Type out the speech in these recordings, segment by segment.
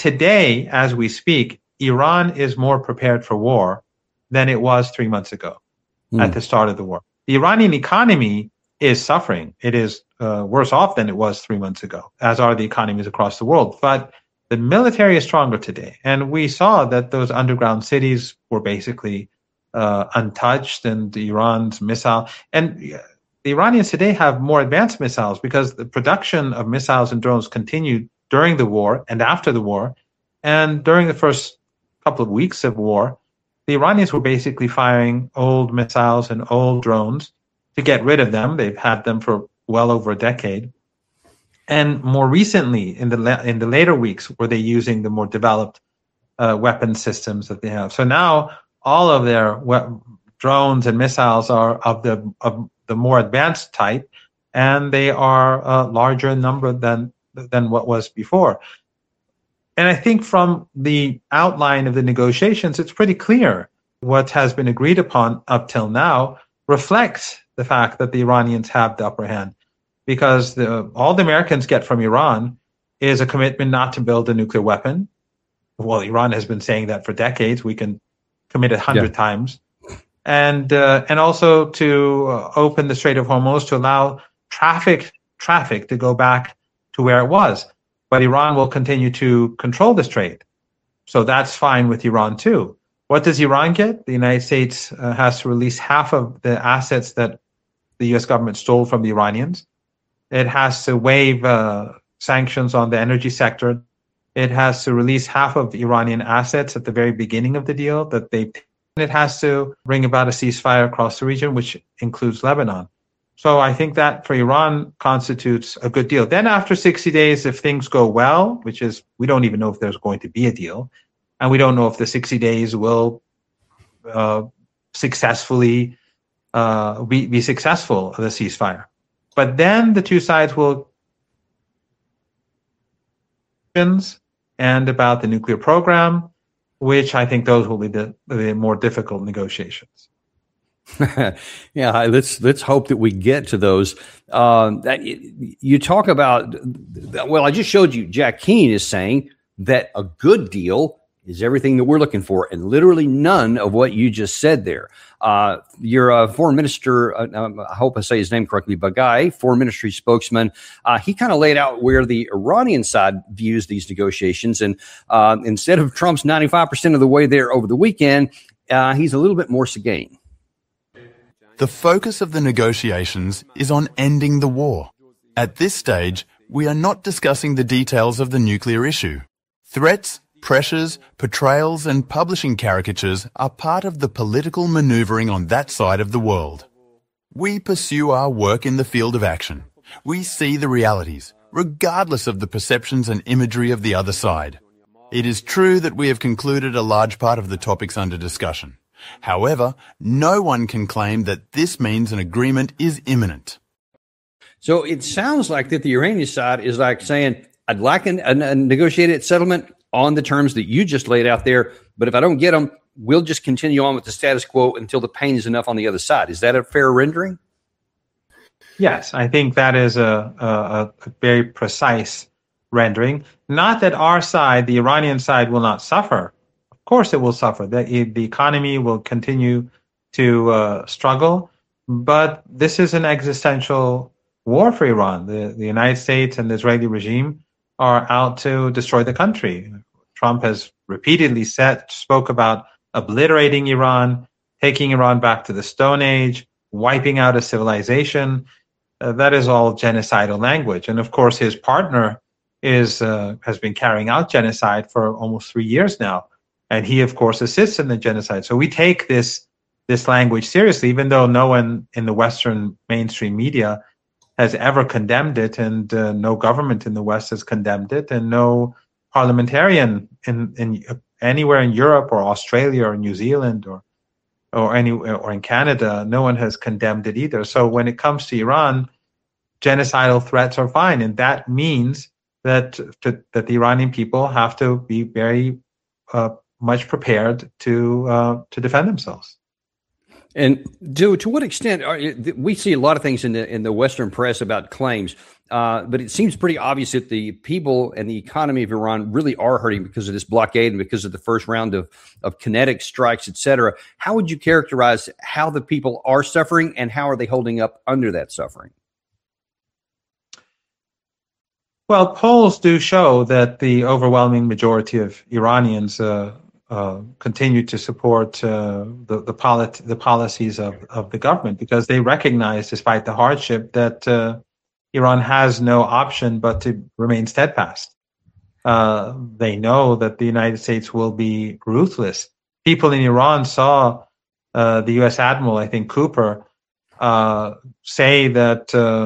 today, as we speak, Iran is more prepared for war than it was 3 months ago at the start of the war. The Iranian economy is suffering. It is worse off than it was 3 months ago, as are the economies across the world. But the military is stronger today. And we saw that those underground cities were basically untouched, and Iran's missile. And the Iranians today have more advanced missiles because the production of missiles and drones continued during the war and after the war. And during the first couple of weeks of war, the Iranians were basically firing old missiles and old drones to get rid of them. They've had them for well over a decade. And more recently, in the later weeks, were they using the more developed weapon systems that they have. So now all of their drones and missiles are of the more advanced type, and they are larger in number than what was before. And I think from the outline of the negotiations, it's pretty clear what has been agreed upon up till now reflects the fact that the Iranians have the upper hand, because all the Americans get from Iran is a commitment not to build a nuclear weapon. Well, Iran has been saying that for decades. We can commit 100 times. And also to open the Strait of Hormuz to allow traffic to go back to where it was. But Iran will continue to control the strait. So that's fine with Iran too. What does Iran get? The United States has to release half of the assets that the U.S. government stole from the Iranians. It has to waive sanctions on the energy sector. It has to release half of Iranian assets at the very beginning of the deal that they. It has to bring about a ceasefire across the region, which includes Lebanon. So I think that for Iran constitutes a good deal. Then after 60 days, if things go well, which is, we don't even know if there's going to be a deal, and we don't know if the 60 days will successfully be successful, the ceasefire. But then the two sides will and about the nuclear program, which I think those will be the more difficult negotiations. Yeah, let's hope that we get to those. You talk about, well, I just showed you Jack Keane is saying that a good deal is everything that we're looking for, and literally none of what you just said there. Your foreign minister, I hope I say his name correctly, Bagai, foreign ministry spokesman, he kind of laid out where the Iranian side views these negotiations. And instead of Trump's 95% of the way there over the weekend, he's a little bit more Seguin. The focus of the negotiations is on ending the war. At this stage, we are not discussing the details of the nuclear issue. Threats, pressures, portrayals, and publishing caricatures are part of the political maneuvering on that side of the world. We pursue our work in the field of action. We see the realities, regardless of the perceptions and imagery of the other side. It is true that we have concluded a large part of the topics under discussion. However, no one can claim that this means an agreement is imminent. So it sounds like that the Iranian side is like saying, I'd like a negotiated settlement on the terms that you just laid out there, but if I don't get them, we'll just continue on with the status quo until the pain is enough on the other side. Is that a fair rendering? Yes, I think that is a very precise rendering. Not that our side, the Iranian side, will not suffer. Of course it will suffer. The economy will continue to struggle, but this is an existential war for Iran. The United States and the Israeli regime are out to destroy the country. Trump has repeatedly spoke about obliterating Iran, taking Iran back to the Stone Age, wiping out a civilization. That is all genocidal language. And of course, his partner has been carrying out genocide for almost 3 years now. And he, of course, assists in the genocide. So we take this language seriously, even though no one in the Western mainstream media has ever condemned it, and no government in the West has condemned it, and no parliamentarian in anywhere in Europe or Australia or New Zealand or in Canada, no one has condemned it either. So when it comes to Iran, genocidal threats are fine, and that means that the Iranian people have to be very much prepared to defend themselves. And to what extent we see a lot of things in the Western press about claims, but it seems pretty obvious that the people and the economy of Iran really are hurting because of this blockade and because of the first round of kinetic strikes, et cetera. How would you characterize how the people are suffering and how are they holding up under that suffering? Well, polls do show that the overwhelming majority of Iranians continue to support the policies of the government because they recognize, despite the hardship, that Iran has no option but to remain steadfast. They know that the United States will be ruthless. People in Iran saw the U.S. Admiral, I think Cooper, say that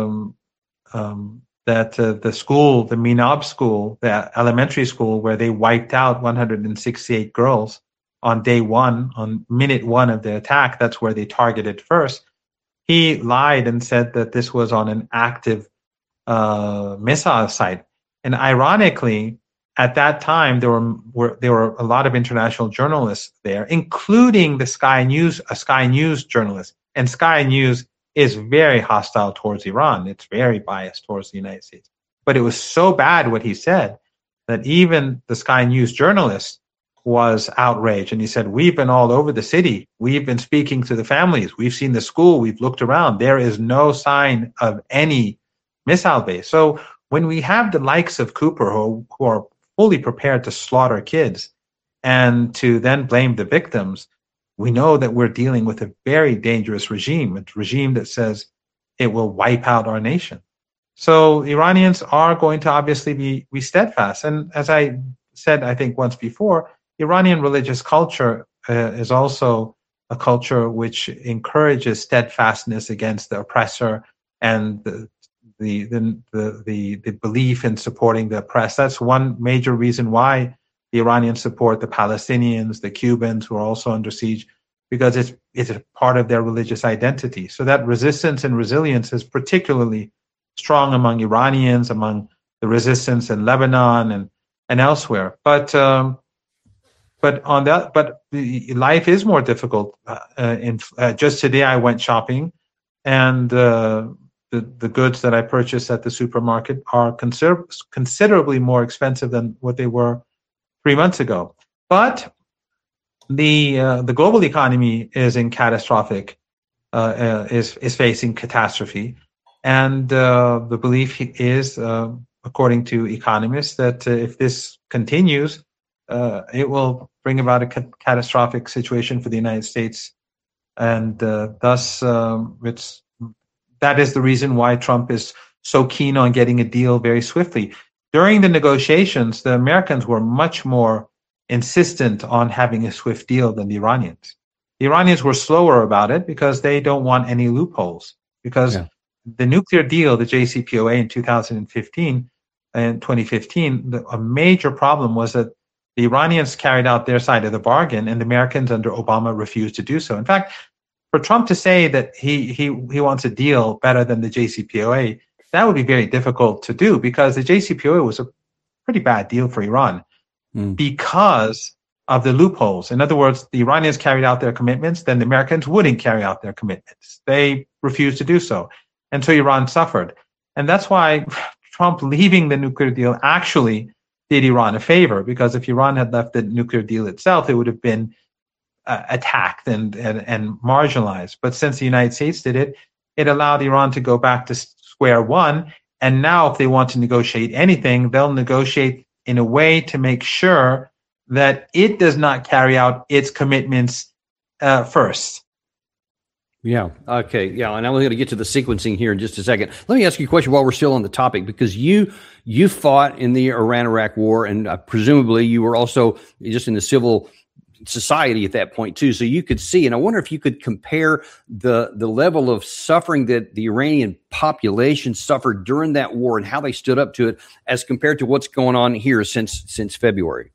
the school, the Minab school, the elementary school, where they wiped out 168 girls on day one, on minute one of the attack, that's where they targeted first. He lied and said that this was on an active missile site. And ironically, at that time, there were a lot of international journalists there, including the Sky News, a Sky News journalist. And Sky News is very hostile towards Iran. It's very biased towards the United States. But it was so bad what he said that even the Sky News journalist was outraged. And he said, we've been all over the city. We've been speaking to the families. We've seen the school. We've looked around. There is no sign of any missile base. So when we have the likes of Cooper who are fully prepared to slaughter kids and to then blame the victims, we know that we're dealing with a very dangerous regime, a regime that says it will wipe out our nation. So Iranians are going to obviously be steadfast. And as I said, I think once before, Iranian religious culture is also a culture which encourages steadfastness against the oppressor and the belief in supporting the oppressed. That's one major reason why the Iranians support the Palestinians, the Cubans, who are also under siege, because it's a part of their religious identity. So that resistance and resilience is particularly strong among Iranians, among the resistance in Lebanon and elsewhere. But life is more difficult. Just today, I went shopping, and the goods that I purchased at the supermarket are considerably more expensive than what they were 3 months ago. But the global economy is in catastrophic, is facing catastrophe, and the belief is, according to economists, that if this continues, it will bring about a catastrophic situation for the United States, and thus that is the reason why Trump is so keen on getting a deal very swiftly. During the negotiations, the Americans were much more insistent on having a swift deal than the Iranians. The Iranians were slower about it because they don't want any loopholes. Because the nuclear deal, the JCPOA in 2015 and 2015, a major problem was that the Iranians carried out their side of the bargain and the Americans under Obama refused to do so. In fact, for Trump to say that he wants a deal better than the JCPOA, that would be very difficult to do because the JCPOA was a pretty bad deal for Iran because of the loopholes. In other words, the Iranians carried out their commitments, then the Americans wouldn't carry out their commitments. They refused to do so. And so Iran suffered. And that's why Trump leaving the nuclear deal actually did Iran a favor, because if Iran had left the nuclear deal itself, it would have been attacked and marginalized. But since the United States did it, it allowed Iran to go back to square one. And now if they want to negotiate anything, they'll negotiate in a way to make sure that it does not carry out its commitments first. Yeah. Okay. Yeah. And I'm going to get to the sequencing here in just a second. Let me ask you a question while we're still on the topic, because you fought in the Iran-Iraq war, and presumably you were also just in the civil society at that point too. So you could see, and I wonder if you could compare the level of suffering that the Iranian population suffered during that war and how they stood up to it as compared to what's going on here since February.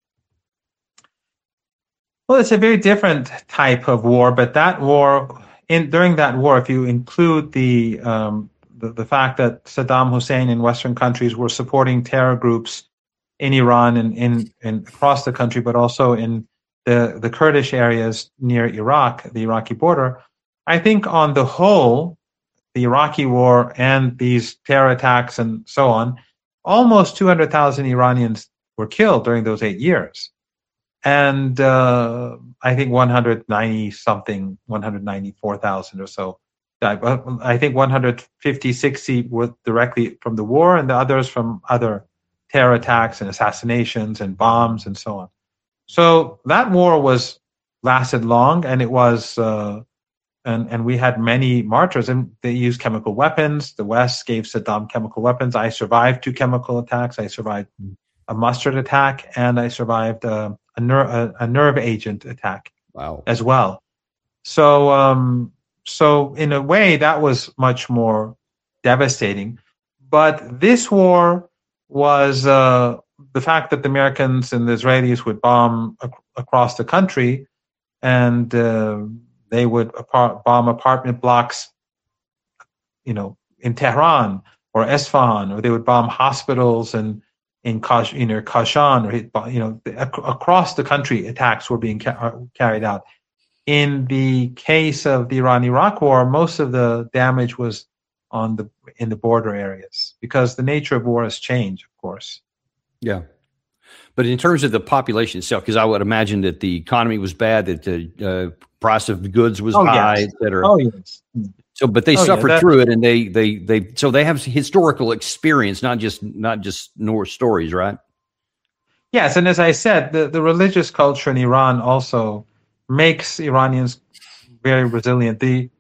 Well, it's a very different type of war, but that war, during that war, if you include the fact that Saddam Hussein and Western countries were supporting terror groups in Iran and across the country, but also in the Kurdish areas near Iraq, the Iraqi border. I think on the whole, the Iraqi war and these terror attacks and so on, almost 200,000 Iranians were killed during those 8 years. And I think 194,000 or so died. I think 150, 60 were directly from the war, and the others from other terror attacks and assassinations and bombs and so on. So that war lasted long, and it was, and we had many martyrs, and they used chemical weapons. The West gave Saddam chemical weapons. I survived 2 chemical attacks. I survived a mustard attack, and I survived a nerve agent attack. Wow. As well. So, so in a way, that was much more devastating. But this war was the fact that the Americans and the Israelis would bomb across the country, and they would bomb apartment blocks, in Tehran or Esfahan, or they would bomb hospitals and in Kashan, or across the country, attacks were being carried out. In the case of the Iran-Iraq war, most of the damage was in the border areas, because the nature of war has changed, of course. Yeah. But in terms of the population itself, because I would imagine that the economy was bad, that the price of goods was high, yes. et cetera. Oh, yes. So, but they suffered through it, and so they have historical experience, not just Norse stories, right? Yes, and as I said, the religious culture in Iran also makes Iranians very resilient.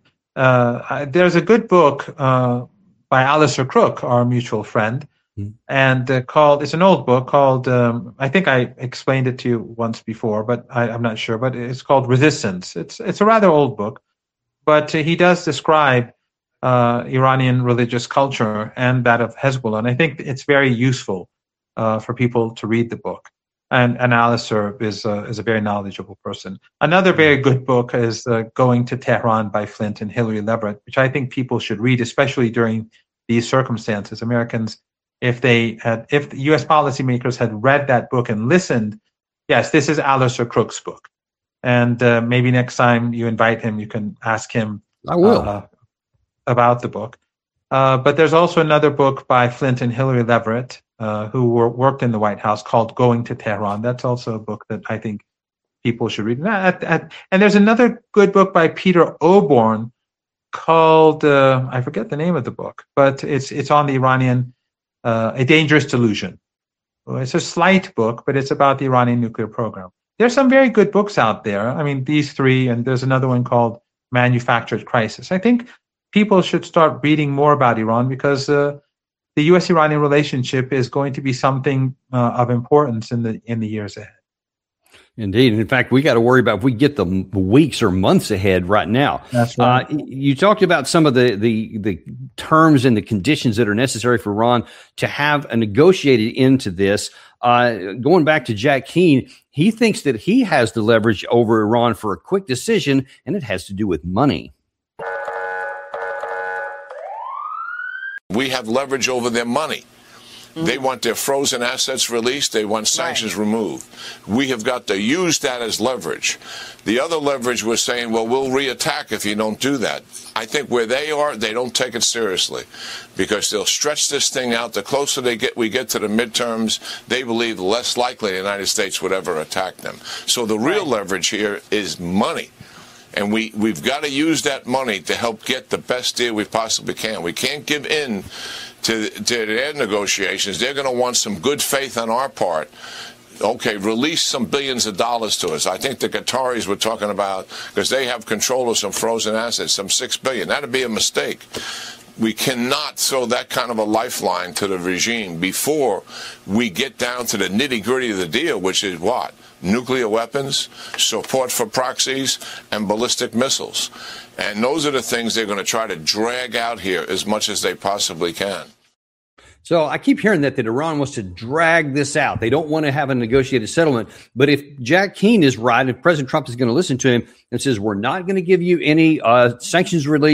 There's a good book by Alistair Crook, our mutual friend, and it's an old book called, I think I explained it to you once before, but I'm not sure, but it's called Resistance. It's a rather old book, but he does describe Iranian religious culture and that of Hezbollah, and I think it's very useful for people to read the book. And Alistair is a very knowledgeable person. Another very good book is Going to Tehran by Flint and Hilary Leverett, which I think people should read, especially during these circumstances. Americans, if the U.S. policymakers had read that book and listened, yes, this is Alistair Crook's book. And maybe next time you invite him, you can ask him I will. About the book. But there's also another book by Flint and Hilary Leverett, who worked in the White House, called Going to Tehran. That's also a book that I think people should read. And there's another good book by Peter Oborn called, I forget the name of the book, but it's on the Iranian, A Dangerous Delusion. It's a slight book, but it's about the Iranian nuclear program. There's some very good books out there. I mean, these 3, and there's another one called Manufactured Crisis. I think people should start reading more about Iran, because the U.S.-Iranian relationship is going to be something of importance in the years ahead. Indeed. And in fact, we got to worry about if we get the weeks or months ahead right now. That's right. You talked about some of the terms and the conditions that are necessary for Iran to have a negotiated end to this. Going back to Jack Keane, he thinks that he has the leverage over Iran for a quick decision, and it has to do with money. We have leverage over their money. They want their frozen assets released. They want sanctions removed. We have got to use that as leverage. The other leverage we're saying, well, we'll reattack if you don't do that. I think where they are, they don't take it seriously, because they'll stretch this thing out. The closer we get to the midterms, they believe the less likely the United States would ever attack them. So the real leverage here is money. And we've got to use that money to help get the best deal we possibly can. We can't give in to their negotiations. They're going to want some good faith on our part. Okay, release some billions of dollars to us. I think the Qataris were talking about, because they have control of some frozen assets, some $6 billion. That'd be a mistake. We cannot throw that kind of a lifeline to the regime before we get down to the nitty-gritty of the deal, which is what? Nuclear weapons, support for proxies, and ballistic missiles. And those are the things they're going to try to drag out here as much as they possibly can. So I keep hearing that Iran wants to drag this out. They don't want to have a negotiated settlement. But if Jack Keane is right, if President Trump is going to listen to him and says, we're not going to give you any sanctions relief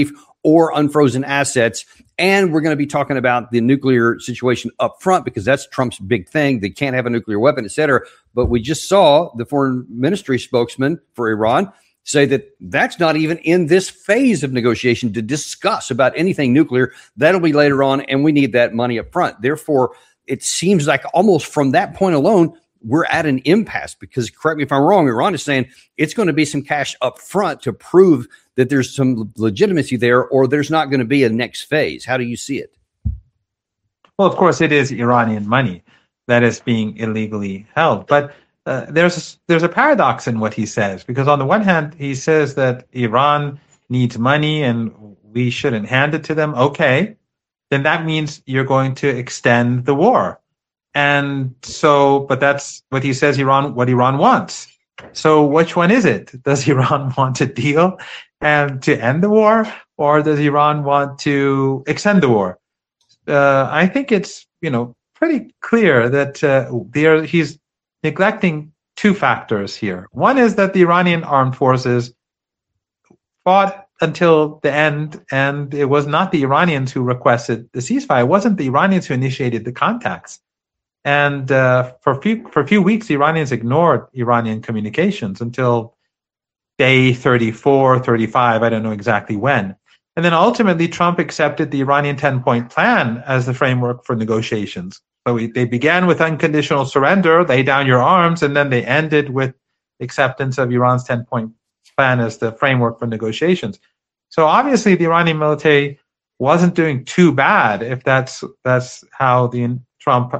or unfrozen assets. And we're going to be talking about the nuclear situation up front because that's Trump's big thing. They can't have a nuclear weapon, et cetera. But we just saw the foreign ministry spokesman for Iran say that that's not even in this phase of negotiation to discuss about anything nuclear. That'll be later on, and we need that money up front. Therefore, it seems like almost from that point alone, we're at an impasse because, correct me if I'm wrong, Iran is saying it's going to be some cash up front to prove that there's some legitimacy there, or there's not going to be a next phase. How do you see it? Well, of course, it is Iranian money that is being illegally held. But there's a paradox in what he says, because on the one hand, he says that Iran needs money and we shouldn't hand it to them. Okay, then that means you're going to extend the war. And so, but that's what he says what Iran wants. So which one is it? Does Iran want a deal and to end the war, or does Iran want to extend the war? I think it's, pretty clear that he's neglecting two factors here. One is that the Iranian armed forces fought until the end, and it was not the Iranians who requested the ceasefire. It wasn't the Iranians who initiated the contacts. And for a few weeks, the Iranians ignored Iranian communications until day 34, 35, I don't know exactly when. And then ultimately, Trump accepted the Iranian 10-point plan as the framework for negotiations. So they began with unconditional surrender, lay down your arms, and then they ended with acceptance of Iran's 10-point plan as the framework for negotiations. So obviously, the Iranian military wasn't doing too bad if that's how the Trump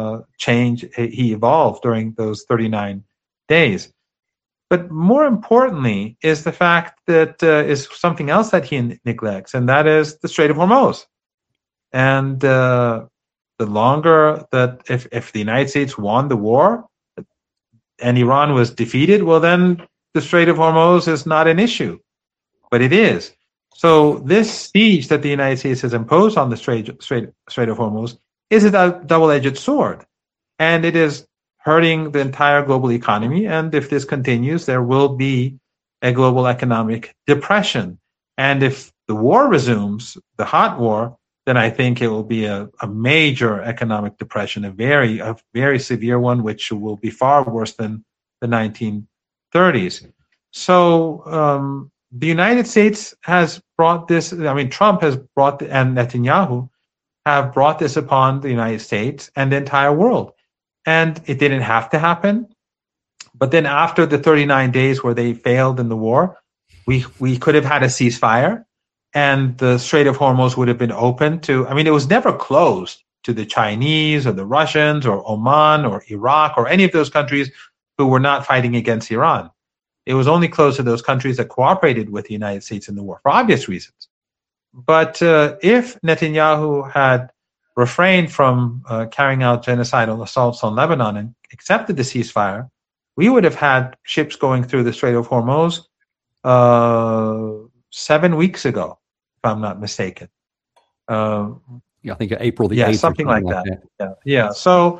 he evolved during those 39 days. But more importantly is the fact that is something else that he neglects, and that is the Strait of Hormuz. And the longer that if the United States won the war and Iran was defeated, well, then the Strait of Hormuz is not an issue, but it is. So this siege that the United States has imposed on the Strait of Hormuz is a double-edged sword, and it is hurting the entire global economy. And if this continues, there will be a global economic depression. And if the war resumes, the hot war, then I think it will be a major economic depression, a very severe one, which will be far worse than the 1930s. So the United States has brought this. Trump has brought, and Netanyahu have brought this upon the United States and the entire world. And it didn't have to happen. But then after the 39 days where they failed in the war, we could have had a ceasefire, and the Strait of Hormuz would have been open to, it was never closed to the Chinese or the Russians or Oman or Iraq or any of those countries who were not fighting against Iran. It was only closed to those countries that cooperated with the United States in the war for obvious reasons. But if Netanyahu had refrained from carrying out genocidal assaults on Lebanon and accepted the ceasefire, we would have had ships going through the Strait of Hormuz 7 weeks ago, if I'm not mistaken. I think April the 8th. Yeah, something like that. Yeah. So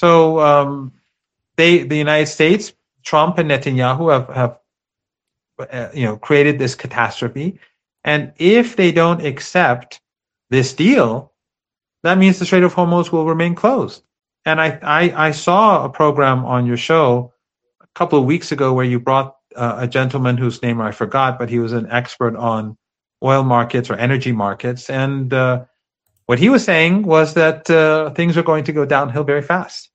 the United States, Trump and Netanyahu have created this catastrophe. And if they don't accept this deal, that means the Strait of Hormuz will remain closed. And I saw a program on your show a couple of weeks ago where you brought a gentleman whose name I forgot, but he was an expert on oil markets or energy markets. And what he was saying was that things are going to go downhill very fast.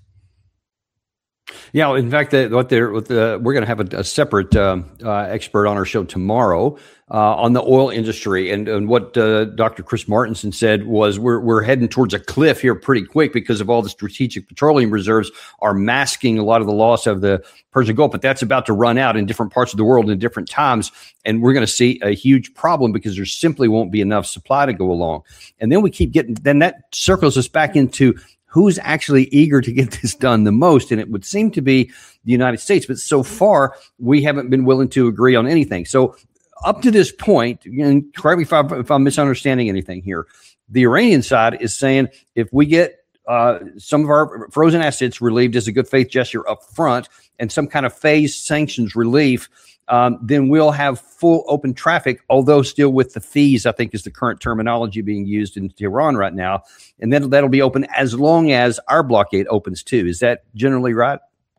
Yeah, in fact, we're going to have a separate expert on our show tomorrow on the oil industry, and what Dr. Chris Martenson said was we're heading towards a cliff here pretty quick because of all the strategic petroleum reserves are masking a lot of the loss of the Persian Gulf, but that's about to run out in different parts of the world in different times, and we're going to see a huge problem because there simply won't be enough supply to go along. And then we keep then that circles us back into who's actually eager to get this done the most? And it would seem to be the United States. But so far, we haven't been willing to agree on anything. So up to this point, and correct me if I'm misunderstanding anything here, the Iranian side is saying if we get some of our frozen assets relieved as a good faith gesture up front and some kind of phased sanctions relief, then we'll have full open traffic, although still with the fees, I think is the current terminology being used in Tehran right now. And then that'll be open as long as our blockade opens too. Is that generally right?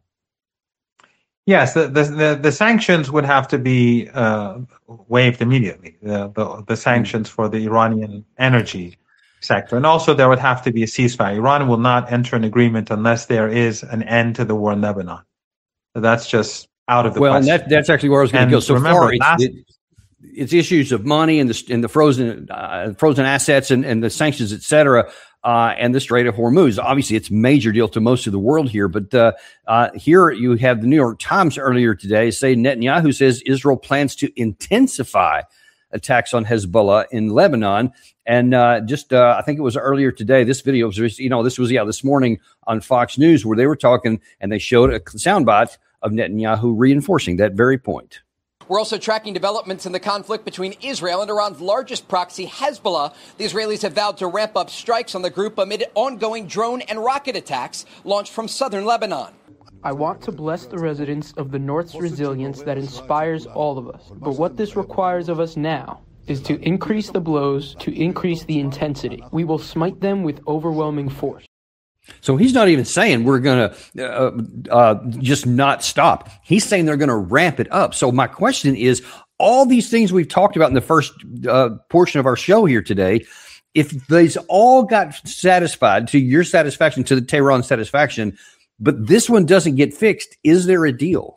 Yes, the sanctions would have to be waived immediately. The sanctions for the Iranian energy sector, and also there would have to be a ceasefire. Iran will not enter an agreement unless there is an end to the war in Lebanon. So that's just out of the question. Well, that's actually where I was going to go. So remember, far, it's issues of money and the frozen assets and the sanctions, et cetera. And the Strait of Hormuz. Obviously, it's a major deal to most of the world here. But here you have the New York Times earlier today say Netanyahu says Israel plans to intensify attacks on Hezbollah in Lebanon. And I think it was earlier today, this video was, this morning on Fox News where they were talking and they showed a soundbite of Netanyahu reinforcing that very point. We're also tracking developments in the conflict between Israel and Iran's largest proxy, Hezbollah. The Israelis have vowed to ramp up strikes on the group amid ongoing drone and rocket attacks launched from southern Lebanon. I want to bless the residents of the North's resilience that inspires all of us. But what this requires of us now is to increase the blows, to increase the intensity. We will smite them with overwhelming force. So he's not even saying we're going to just not stop. He's saying they're going to ramp it up. So my question is, all these things we've talked about in the first portion of our show here today, if these all got satisfied to your satisfaction, to the Tehran satisfaction, but this one doesn't get fixed, is there a deal?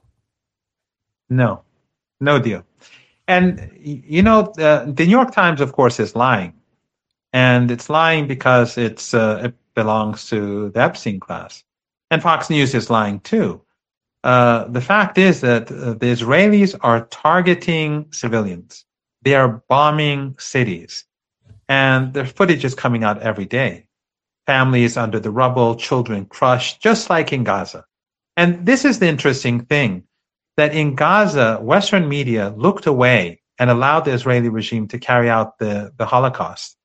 No deal. And, the New York Times, of course, is lying. And it's lying because it belongs to the Epstein class. And Fox News is lying too. The fact is that the Israelis are targeting civilians. They are bombing cities. And their footage is coming out every day. Families under the rubble, children crushed, just like in Gaza. And this is the interesting thing, that in Gaza, Western media looked away and allowed the Israeli regime to carry out the Holocaust.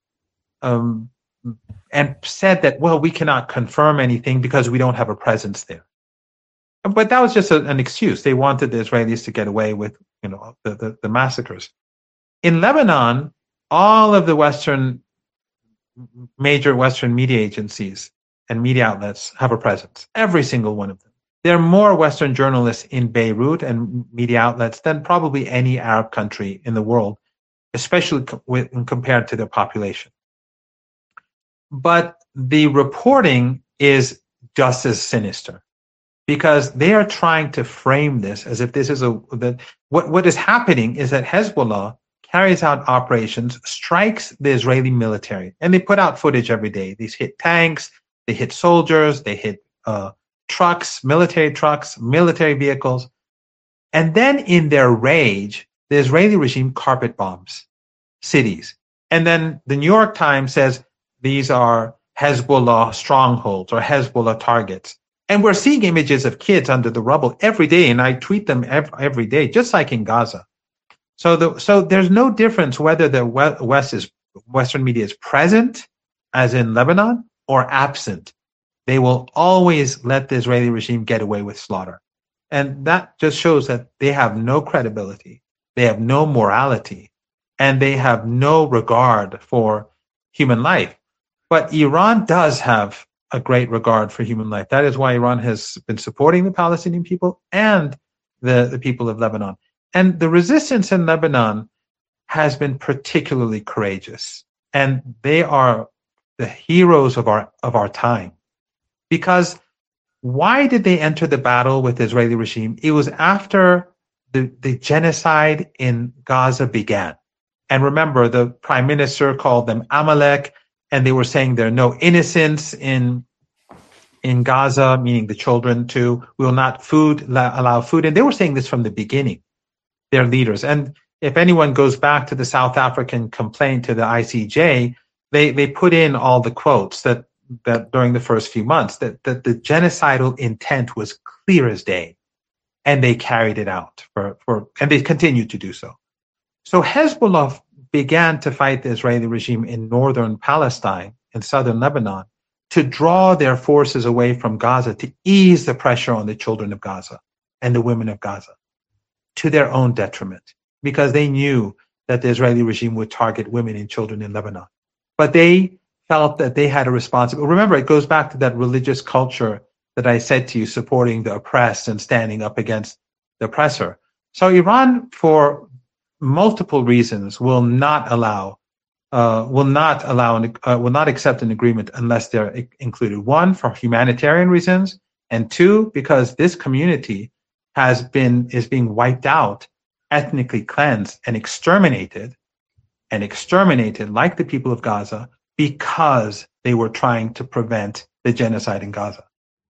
And said that, well, we cannot confirm anything because we don't have a presence there. But that was just an excuse. They wanted the Israelis to get away with, the massacres. In Lebanon, all of the major Western media agencies and media outlets have a presence. Every single one of them. There are more Western journalists in Beirut and media outlets than probably any Arab country in the world, especially compared to their population. But the reporting is just as sinister because they are trying to frame this as if this is what is happening is that Hezbollah carries out operations, strikes the Israeli military, and they put out footage every day. These hit tanks, they hit soldiers, they hit trucks, military vehicles. And then in their rage, the Israeli regime carpet bombs cities. And then the New York Times says, these are Hezbollah strongholds or Hezbollah targets. And we're seeing images of kids under the rubble every day, and I tweet them every day, just like in Gaza. So there's no difference whether the Western media is present, as in Lebanon, or absent. They will always let the Israeli regime get away with slaughter. And that just shows that they have no credibility, they have no morality, and they have no regard for human life. But Iran does have a great regard for human life. That is why Iran has been supporting the Palestinian people and the people of Lebanon. And the resistance in Lebanon has been particularly courageous. And they are the heroes of our time. Because why did they enter the battle with the Israeli regime? It was after the genocide in Gaza began. And remember, the prime minister called them Amalek, and they were saying there are no innocents in Gaza, meaning the children too. We will not allow food. And they were saying this from the beginning, their leaders. And if anyone goes back to the South African complaint to the ICJ, they put in all the quotes that during the first few months, that the genocidal intent was clear as day. And they carried it out and they continued to do so. So Hezbollah began to fight the Israeli regime in northern Palestine, in southern Lebanon, to draw their forces away from Gaza, to ease the pressure on the children of Gaza and the women of Gaza, to their own detriment, because they knew that the Israeli regime would target women and children in Lebanon. But they felt that they had a responsibility. Remember, it goes back to that religious culture that I said to you, supporting the oppressed and standing up against the oppressor. So Iran, for multiple reasons, will not accept an agreement unless they're included. One, for humanitarian reasons, and two, because this community is being wiped out, ethnically cleansed, and exterminated like the people of Gaza, because they were trying to prevent the genocide in Gaza.